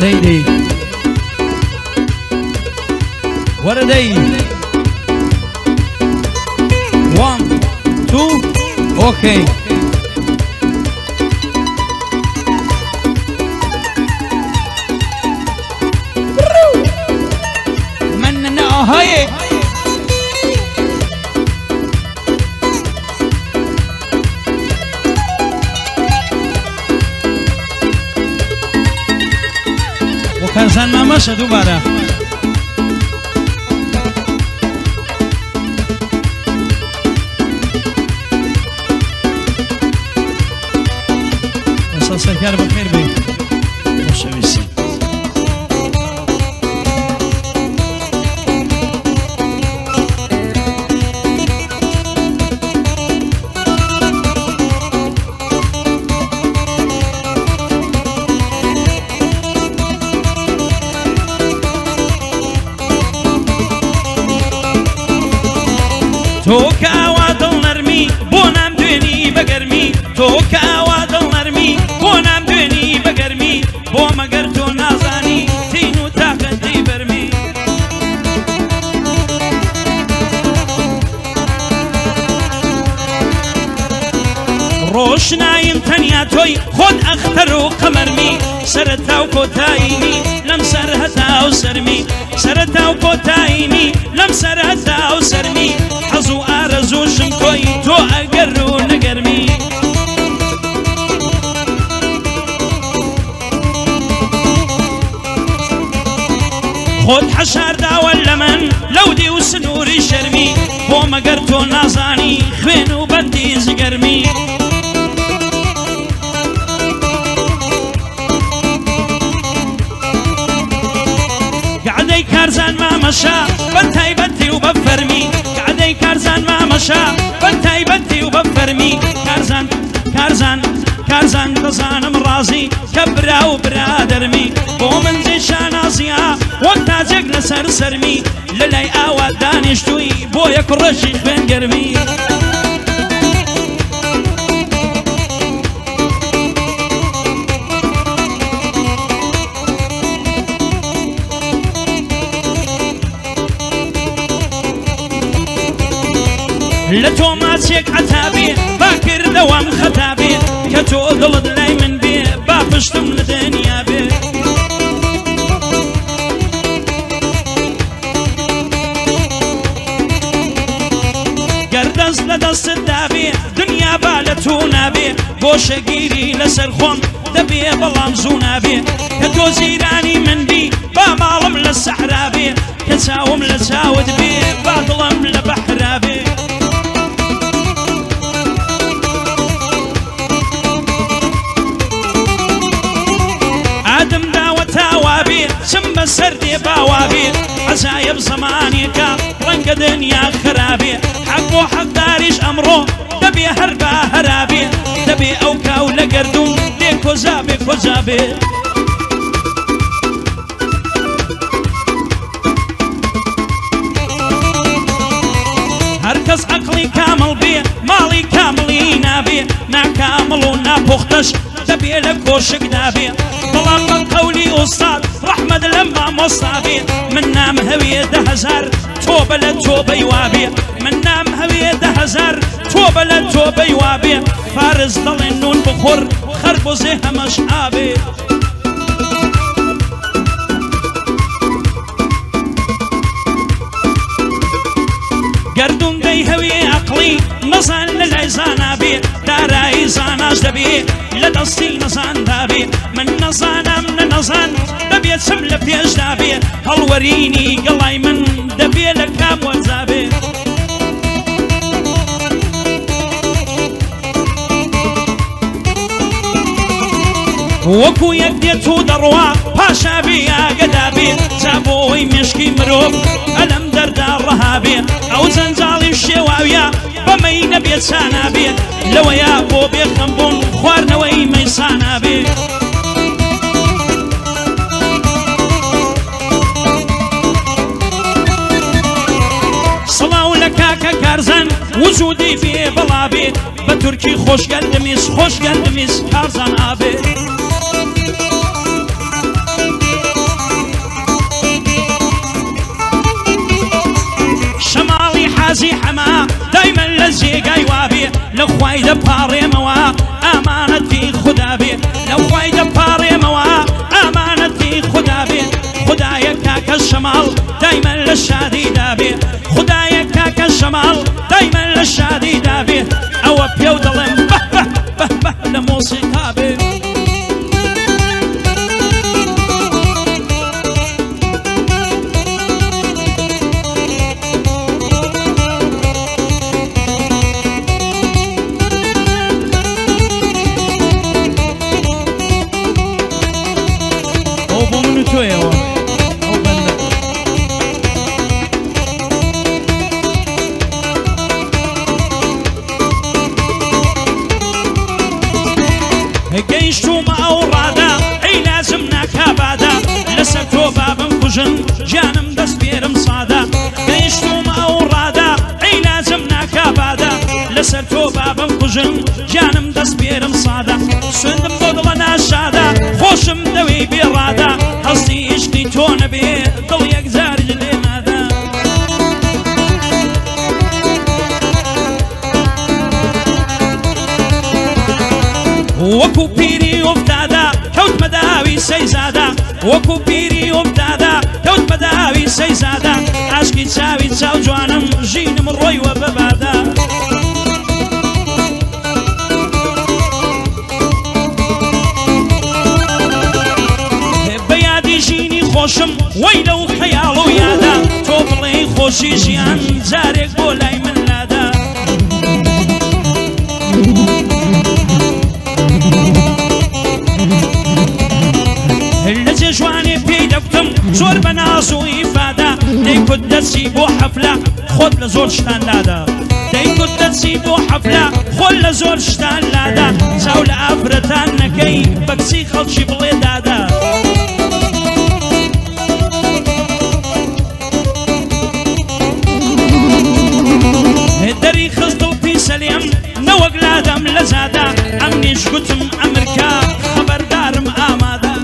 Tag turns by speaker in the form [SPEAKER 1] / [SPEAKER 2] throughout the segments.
[SPEAKER 1] دي ورا دي 1 2 اوكي مننا هاي وكان ما مشى دوباره سرکار بخیر بی خوشویسی تو که آوادل نرمی بونم دوینی بگرمی تو که آوادل نرمی بونم دوینی بگرمی بو مگر تو نازانی تینو طاقتی برمی روشنایم تنیا توی خود اختر و قمرمی سرتا و کتایمی لم سرهتا و سرمی سرتا و کتایمی لم سرهتا و سرمی حزو آرزوشم توی تو اگر و نگرمی خود حشار داول من لو دی و سنوری شرمی بو مگر تو نازانی خوین و بندی زگرمی قعدی کارزان ما مشا بنتای بنتی و بفرمی قعدی کارزان ما مشا بنتای بنتی و بفرمی کارزان کارزان کارزان دزانم رازی کبرا و برادرمی بو من زی شانازیا وقتا جگ لسر سرمی للای آواد دانشتوی بو یک رشی خوین گرمی لتو ماسيك عتابي باكر دوام خطابي كتو ضلد لاي من بي بابشتم لدنيا بي قردز لدست الدابي دنيا بالتو نابي بوشگيري لسر خون دبي بلام زونابي كتو زيراني من بي بامالم للسحرابي كتاوم لتاود بي باطلم لبحرابي سم سردي باوابي عزايب زمانيك رنق دنيا خرابي حق وحق داريش امرو دبي هربا هرابي دبي اوكا ولقردون ديكو زابي كوزابي هركز عقلي كامل بي مالي كاملي نابي نا كامل ونا بختش دبي لك وشك دابي طلع قولي أستاذ رحمد لما مصابي من نام هوية هزار توبة لتوبة يوابي من نام هوية هزار توبة لتوبة يوابي فارز ضل النون بخور خربوزها مشابي قردون دي هوية عقلي نزان للعزان بي داراي زاناش دبي لدستي نزان دابي من نزانا من نزان دبي تسمل بيش دابي هالوريني قلاي من دبي لكام وزابي وكو يكديتو دروا باشا بيا قدابي زابوي مشكي مروب ألم دردار رهابي أو زنزالي الشواوية بمين بيتسانا بي لو يا بو بيخنبون خوارنوي ميسانا بي صلاو لكاكا كارزان وجودي في بلابي بتركي خوش قلدميس كارزان آبي لخوای دەپاڕێمەوە ئامانەتی خدا بێ لەخوای دەپاڕێمەوە ئامانەتی خدا بێ خدایە کاکە شەماڵ دایمەن لە شادیدا بێ خدایە کاکە شەماڵ دایمەن لە شادیدا بێ ئەوە پێو دەڵێم بە لە مۆسیقا بێ گەیشتومە ئەو ڕادا ئەی لازم ناکابادا لەسەر تۆ بابم کوژن گیانم دەست پێرم سادا گەیشتومە ئەو ڕادا ئەی لازم ناکابادا لەسەر تۆ بابم کوژن گیانم دەست پێرم سادا سوێندم بۆ دڵە ناشادا خۆشم دەوێی بێڕادا هەستی عیشقی تۆ نەبێ دڵ یەکجارج لێ نادا وەکو پیری ئۆفتادا کەوتمە داوی سەیزادا وەکو پیری ئۆفتادا کەوتمە داوی سەیزادا عاشقی چاوی چاو جوانم ژینم ڕۆیوە بەبادا بە یادی ژینی خۆشم وەی لەو خەیاڵ و یادا تۆ بڵێ خۆشی ژیان جارێک بۆ لای من لادا لە جێژوانێ پێی دەکتم زۆر بە ناز و ئیفادا دەیکوت دەچی بۆ حەفلە خۆت لە زۆر شتان لادا دەیکوت دەچی بۆ حەفلە خۆت لە زۆر شتان لادا چاو لە ئافرەتان نەکەی بە کچی خەڵکی بڵێ دادا دەری خستڵ پیسەلێم نەوەک لادەم لە زادا ئەم نیش گوتم ئەمریکا خەبەردارم ئامادە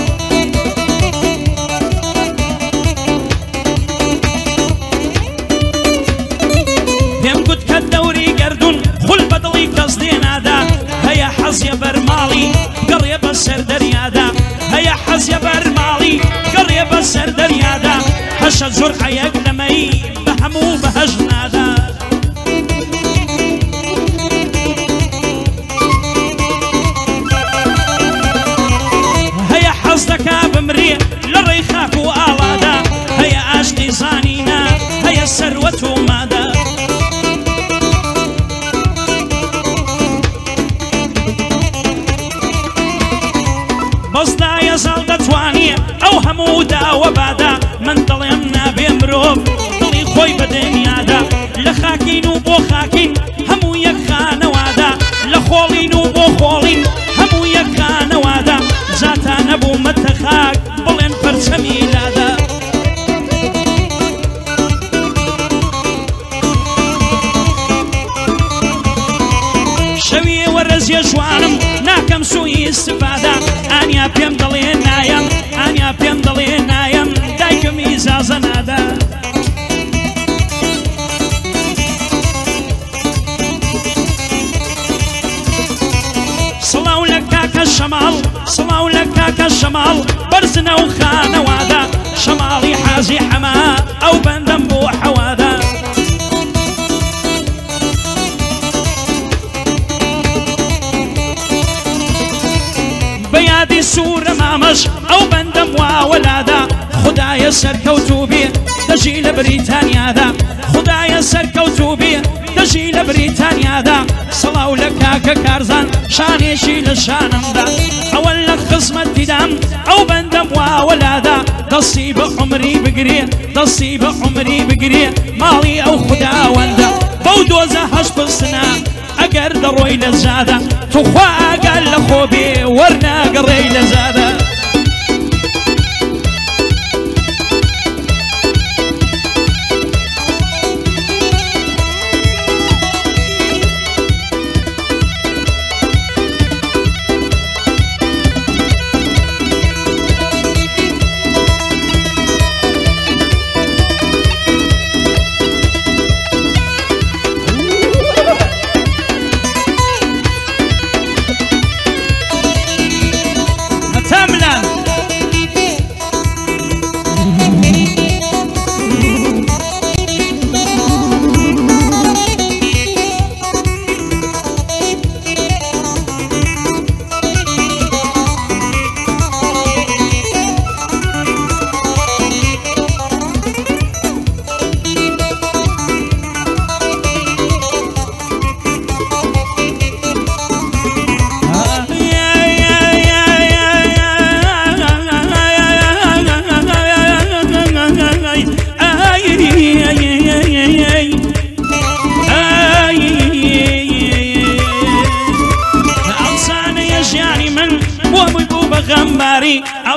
[SPEAKER 1] پێم گوت کە دەوری گەردون خول بە دڵی کەس دێنادا هەیە حەزیە بەرماڵی گەڕێ بە سەر دەریادا هەیە حەزیە بەرماڵی گەڕێ بە سەر دەریادا هەشە زۆر حەیەک لەمەی بە هەموو بەهەژ نادا هەیە حەز دەکا بمرێ لە ڕێی خاک و ئاڵادا هەیە ئاشتی زانینە هەیە سەروەت و مادە بەزدایە زاڵ دەتوانێ ئەو هەموو داوە بادا من دڵێم نابێ مرۆڤ دڵی خۆی بە دنیادا لە خاکین و بۆ خاکین هەموو یەک خانەوادا لە خۆڵین و بۆ خۆڵین هەموو یەک خانەوادا زاتە نەبوومەتە خاک بڵێن پەرچەمی لادا شەویێ وەرەزیە جوانم ناکەم سوئی استفادا ئانیا پێم دەڵێ نایم ئانیا پێم دەڵێ نایم دایکم ئیجازە نادا سڵاو لە کاکە شەماڵ سڵاو لە کاکە شەماڵ بەرزنە و خانەوادا شەماڵی حاجی حەما ئەو بەندەم بۆ حەوادا بە یادی سوورە مامەش ئەو بەندەم واوەلادا خدایە سەرکەوتوو بێ دەژی لە بریتانیادا خدایە سەرکەوتوو بێ دەژی لە بریتانیادا سڵاو لە کاکە کارزان شانێکی لە شانمدا ئەوەن لە خزمەت دیدام ئەو بەندەم واوەلادا دەستی بە عومری بگرێ دەستی بە عومری بگرێ ماڵی ئەو خوداوەندە بەو دۆزە هەشت پرسنە ئەگەر دەڕۆی لە زادە توخوا ئاگەر لە خۆ بێ وەرناگەڕێی لە زادە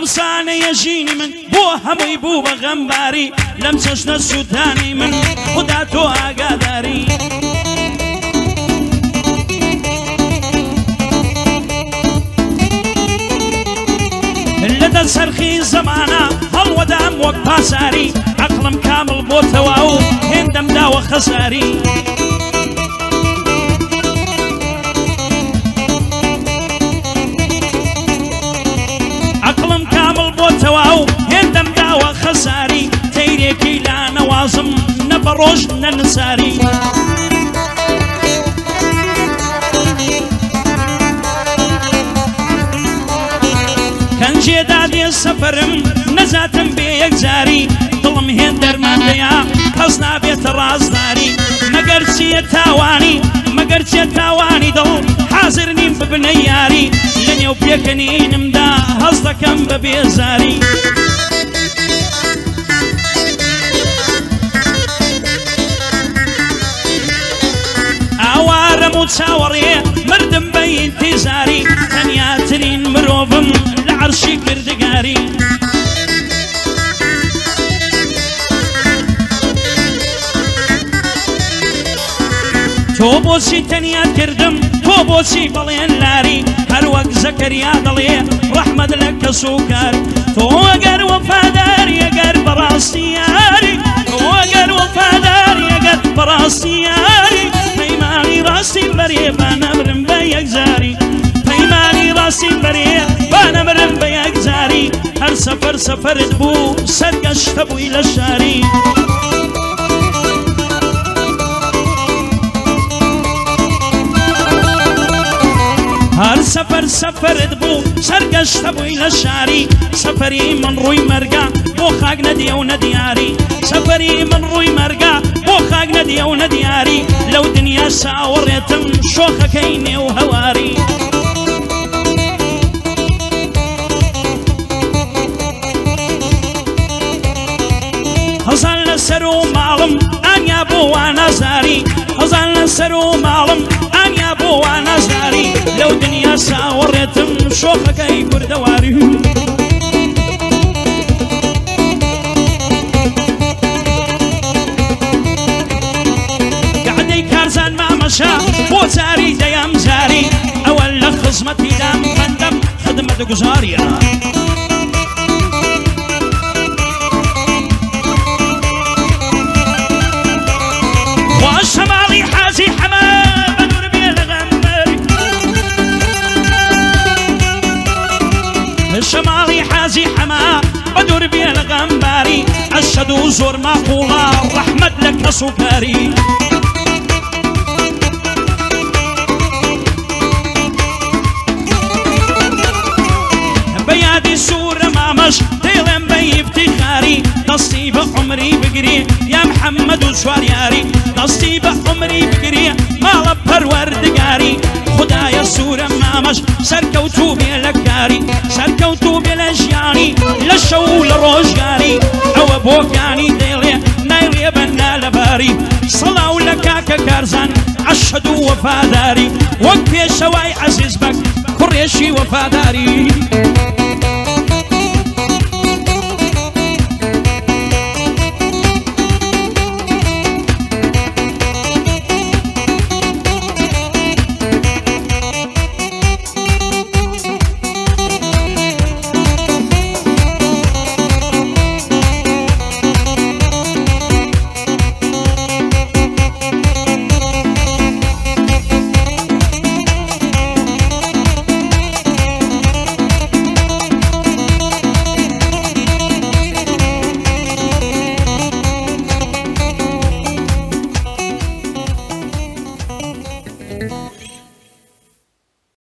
[SPEAKER 1] ئەفسانەیە ژینی من بۆ هەمووی بوو بە غەمباری لەم چەشنە سووتانی من خدا تۆ ئاگاداری لەدە سەرخی زەمانە هەڵوەدام وەک پاساری عەقڵم کامل بۆتەوە و هێندەم داوە خەساری عەقڵم کامل بۆتەوە و هێندەم داوە خەساری تەیرێکی لا نەوازم نە بە ڕۆژ نە نساری کەنجێدا دێ سەفەرم نەزاتم بێ یەکجاری دڵم هێن دەرماندەیە هەز نابێتە ڕازداری مەگەر چیە تاوانی دڵ حازر نیم ببنە یاری لە نێو پێکەنینمدا هەز دەکەم بە بێزاری ئاوارەم و چاوەڕێ مردم بە ئینتیزاری تەنیاترین مرۆڤم لە عەرشی کردگاری تۆ بۆچی تەنیات کردم تۆ بۆچی بەڵێن لاری هەر وەک زەکەریا دەڵێ ڕەحمەت لە کەس و کار تۆ ئەگەر وەفاداری ئەگەر بەڕاستی یاری تۆ ئەگەر وەفاداری ئەگەر بەڕاستی یاری پەیمانی ڕاستی بەرێ با نەمرم بە یەکجاری پەیمانی ڕاستی بەرێ با نەمرم بە یەکجاری هەر سەفەر سەفەرت بوو سەرگەشتە بووی لە شاری هەر سەفەر سەفەرت بوو سەرگەشتە بووی لە شاری سەفەری من ڕووی مەرگە بۆ خاک نەدیە و نەدیاری سەفەری من ڕووی مەرگە بۆ خاک نەدیە و نەدیاری لەو دنیا ساوەڕێتم شۆخەکەی نێو هەواری هەزان لەسەر و ماڵم ئانیا بۆ وا نازاری هەزان لەسەر و ماڵم ئانیا بۆ وا نازاری لەو دنیا ساوەڕێتم شۆخەکەی کوردەواری گەعدەی کارزان مامەشە بۆ جاری دەیەم جاری ئەوە لە خزمەتی دام بەندەم خدمەت گوزاریە شمالی حاجی حما بدور بێ لە غەمبەری شمالی حاجی حما بدور بێ لە غەمباری ئەشەد و زۆر ماقوڵە ڕەحمەت لە کەس و کاری بە یادی سوورە مامەش دێڵێم بە ئیفتیخاری دەستی بە عومری بگری یا محەممەد و سواریاری دەستی بە عومری بگری ماڵە پەروەردگاری خدایە سوورە مامەش سەرکەوتوو بێ لە کاری سەرکەوتوو بێ لە ژیانی لە شەو و لە ڕۆژگاری ئەوە بۆکانی دێڵێ نایڵێ بەننا لەباری سەڵاو لە کاکە کارزان ئەشهەد و وەفاداری وەک پێشەوای عەزیز بەک کوڕێشی وەفاداری